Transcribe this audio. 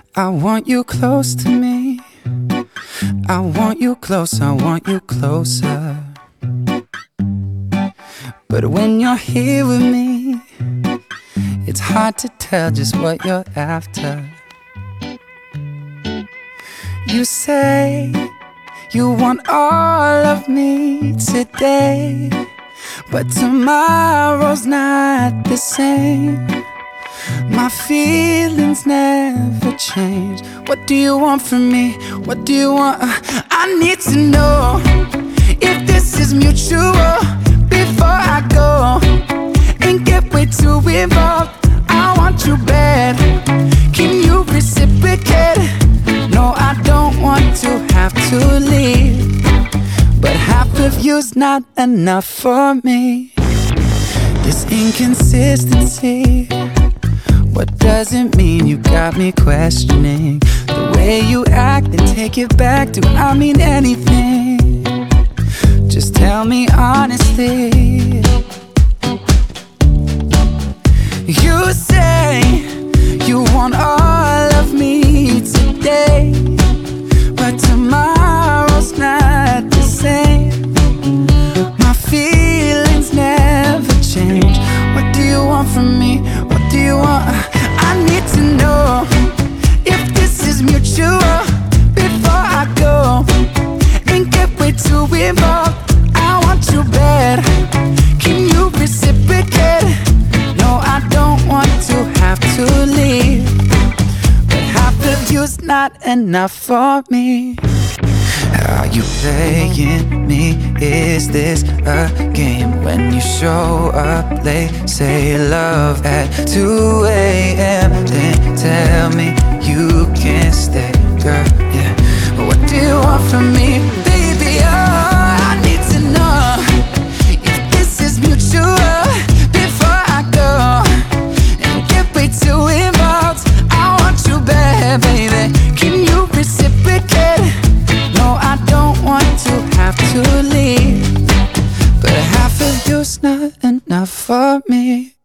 I want you close to me. I want you close, I want you closer. But when you're here with me, it's hard to tell just what you're after. You say you want all of me today, but tomorrow's not the same. My feelings never change. What do you want from me? What do you want? I need to know if this is mutual before I go and get way too involved. I want you bad. Can you reciprocate? No, I don't want to have to leave, but half of you's not enough for me. This inconsistency, what does it mean? You got me questioning the way you act and take it back. Do I mean anything? Just tell me honestly. You say you want all of me today, but tomorrow's not the same. My feelings never change. What do you want from me? What do you want? I need to know if this is mutual before I go and get way too involved. I want you bad. Can you reciprocate? No, I don't want to have to leave, but half of you's not enough for me. Are you playing me? Is this a game? When you show up late, say love at 2 a.m. Then tell me you can't stay, girl, yeah. What do you want from me, baby? Oh, I need to know if this is mutual before I go and get way too involved. I want you bad, baby. Can you reciprocate? No, I don't want to have to leave, but half of you's not enough for me.